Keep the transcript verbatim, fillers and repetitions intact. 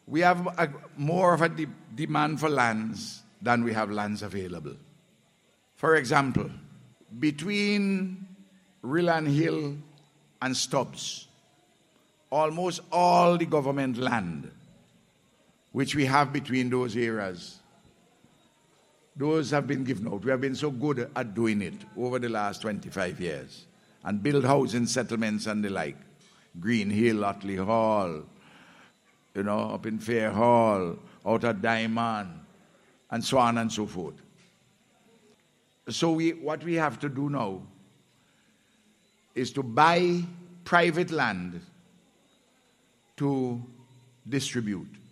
we have a, more of a de- demand for lands than we have lands available. For example, between Rillan Hill and Stubbs, almost all the government land which we have between those areas, those have been given out. We have been so good at doing it over the last twenty-five years and build housing settlements and the like. Green Hill, Otley Hall, you know, up in Fair Hall, out at Diamond, and so on and so forth. So we, what we have to do now is to buy private land to distribute.